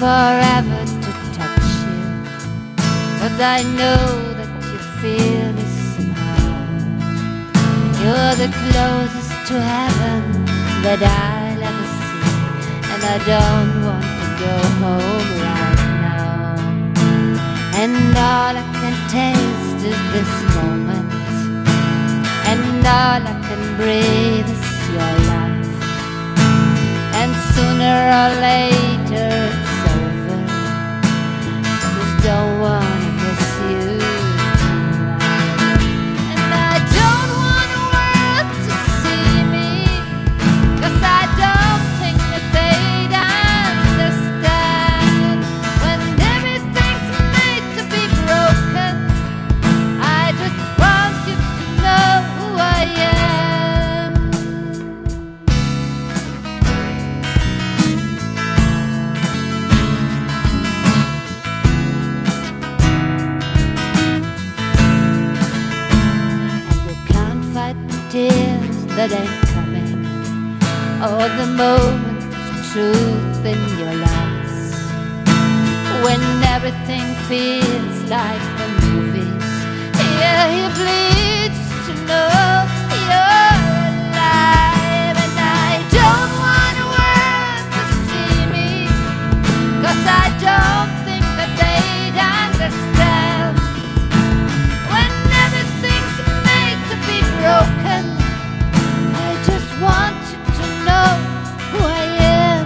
forever to touch you, 'cause I know that you feel me somehow. You're the closest to heaven that I'll ever see, and I don't want to go home right now. And all I can taste is this moment, and all I can breathe is your life. And sooner or later it's over, just don't wanna miss you tonight. And I don't want the world to see me, 'cause I don't think that they'd understand. When everything's made to be broken, I just want you to know who I am. And you can't fight the tears that ain't coming, or the moment of truth in your lies. When everything feels like the movies, yeah, he bleeds to know you're alive. And I don't want the world to see me, 'cause I don't think that they'd understand. When everything's made to be broken, I just want you to know who I am.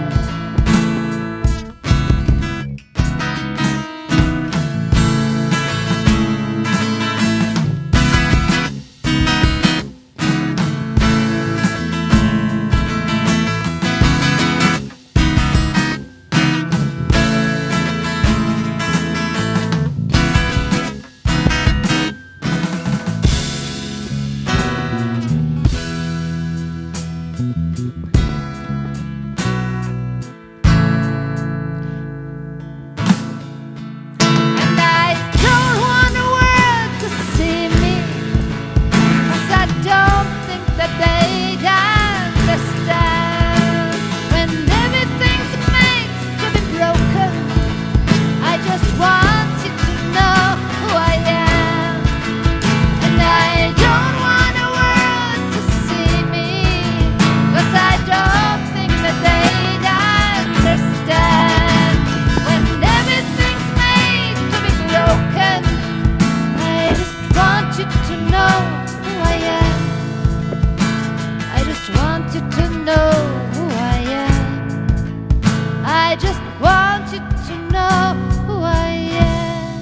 And I don't want the world to see me, 'cause I don't think that they'd understand. When everything's made to be broken, I just want you to know who I am. And I don't want the world to see me, 'cause I don't think that they'd understand. When everything's made to be broken, I just want you to know who I am. I just want you to know who I am. I just want you to know who I am.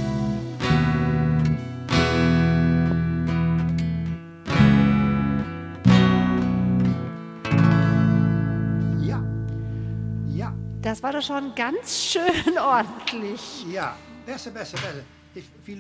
Ja, ja, Das war doch schon ganz schön ordentlich. ja. Beste.